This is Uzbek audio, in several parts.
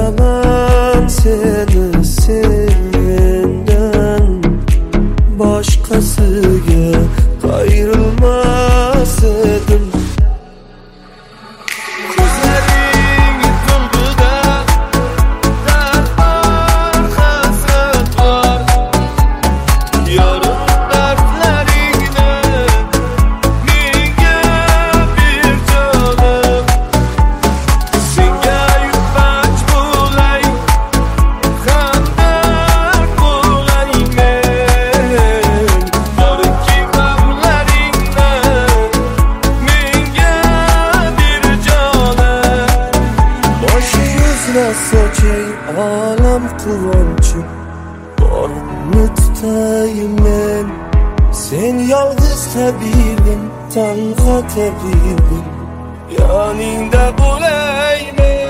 Sevaman seni senden boshqasiga qayrilmas edim. Ko'zlaring to'lg'ida dard bor, hasrat bor. Yorim dardlaringni menga bir jonim. Senga yupanch bo'lay, hamdard bo'lay men. Borki g'amlaringni menga bir jonim. Boshi uzra sochay olam quvonchi, borimni tutaymen. Sen yolg'iz tabibim, tanho tabibim, yoningda bo'laymen.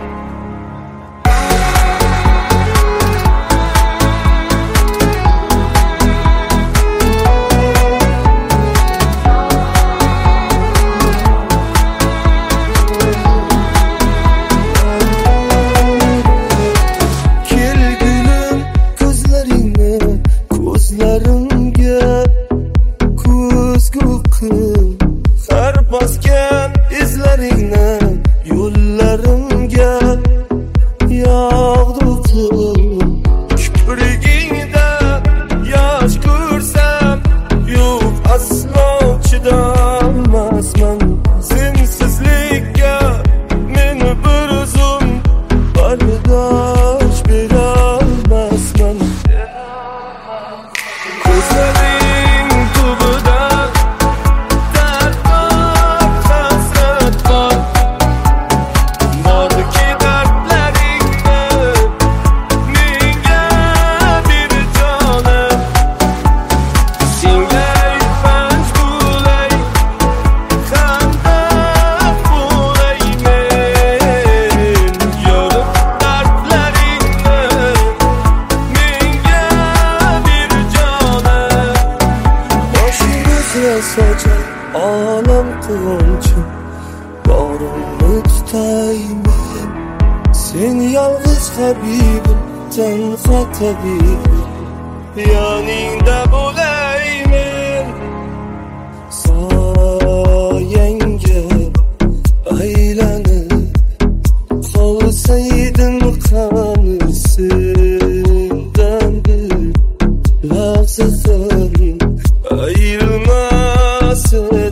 Kelgulim ko'zlaringni ko'zlarimga ko'zgu qil. Har bosgan izlaringni yo'llarimga yog'du qil. Kiprigingda yosh ko'rsam, yo'q aslo chidolmasman. Sensizlikka meni bir zum bardosh berolmasman. Ko'zlaring tubida dard bor, hasrat bor. Borki dardlaringni menga bir jonim. Senga yupanch bo'lay, hamdard bo'lay men. Yorim dardlaringni menga bir jonim. Boshing uzra sochay olam quvonchi, borimni tutaymen. Sen yolg'iz tabibim, tanho tabibim, yoningda bo'laymen. Soyangga aylanib qolsaydim qani sendan bir lahza ham ayrilmas